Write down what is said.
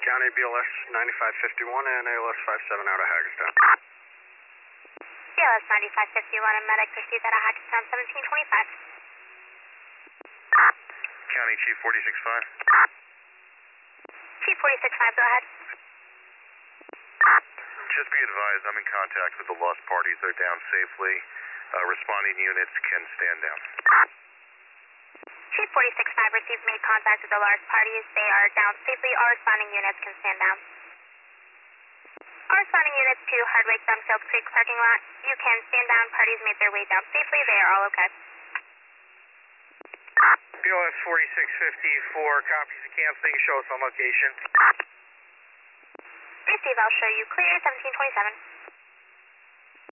County BLS 9551 and ALS 57 out of Hagerstown. BLS 9551 and medic received out of Hagerstown 1725. County Chief 465. Chief 465, go ahead. Just be advised, I'm in contact with the lost parties. They're down safely. Responding units can stand down. Chief 465 received made contact with the lost parties. They are down safely. All responding units can stand down. All responding units to Hardwick Dunfield Creek parking lot. You can stand down. Parties made their way down safely. They are all okay. BLS 4654, copies of canceling. Show us on location. Receive, I'll show you clear 1727.